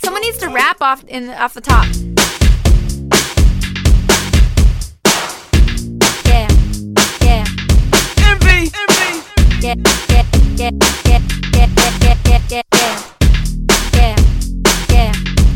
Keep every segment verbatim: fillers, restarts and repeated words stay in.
Someone needs to rap off in off the top. Yeah, yeah. Envy, envy. Yeah, yeah, yeah, yeah, yeah, yeah, yeah, yeah, yeah. Yeah, yeah.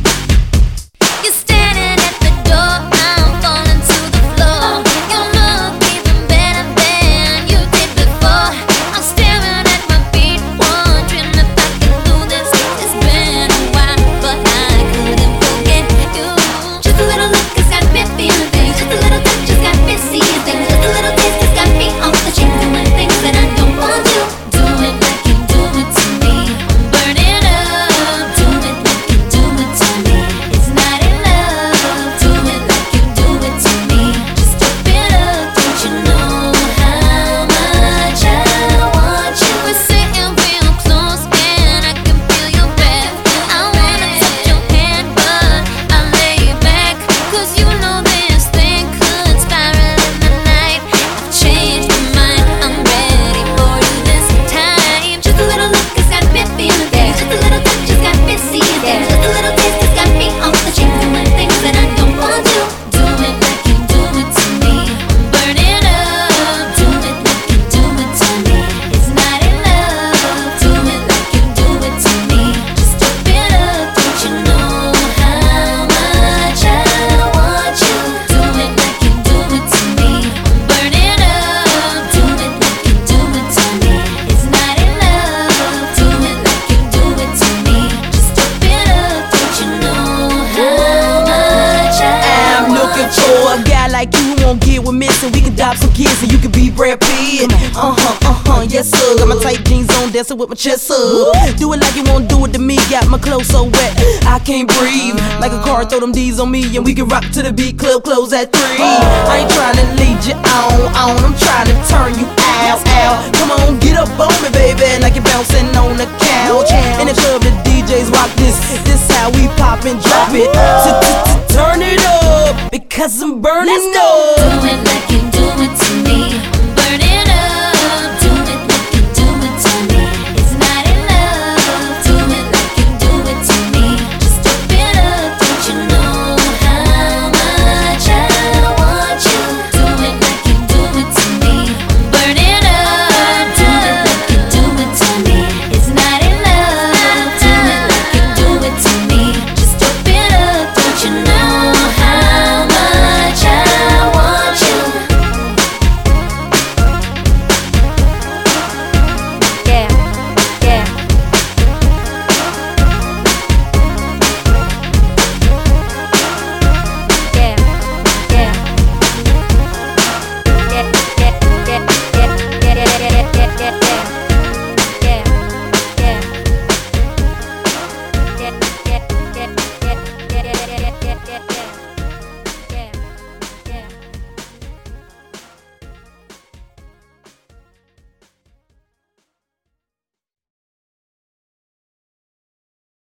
You're standing at the door, I'm falling to the floor. You look even better than you did before. I'm staring at my feet, wondering if I can do this. It's been a while, but I couldn't forget you. Just a little look has got me feeling things. Just a little touch has got me seeing things. Just a little taste has got me off the chain, doing things that I don't want to. Do it like you do it to me. I'm burning up. Do it like you do it to me. It's not in love. Do it like you do it to me. Just open up. Don't you know how much I want you? We're sitting real close and I can feel your breath. I wanna touch your hand, but I lay back. Cause you know this thing could spiral in the night. I've changed my mind. I'm ready for you this time. Just a little look has got me feeling things. Just a little touch has got me seeing things. Just a little taste has got me off the chain, doing things that I don't want to. Do it like you do it to me. I'm burning up. Do it like you do it to me. It's not in love. Do it like you do it to me. Just open up. Don't you know how much I want you? Do it like you do it to me. I'm burning up. Do it like you do it to me. It's not in love. Do it like you do it to me. Just open up. Don't you know how much I I'm looking for a guy like you who won't get with me, so we can adopt some kids and you can be Brad Pitt. Uh huh, uh huh, yes sir. Got my tight jeans on, dancing with my chest up. Do it like you won't do it to me. Got my clothes so wet, I can't breathe. Like a car, throw them D's on me and we can rock to the beat. Club close at three. I ain't trying to lead you on, on. I'm trying to turn you out, out. Come on, get up on me, baby, like you're bouncing on the couch. In the club, the D Js rock this. This how we pop and drop it. So turn it up because I'm burning up. do it like you do it to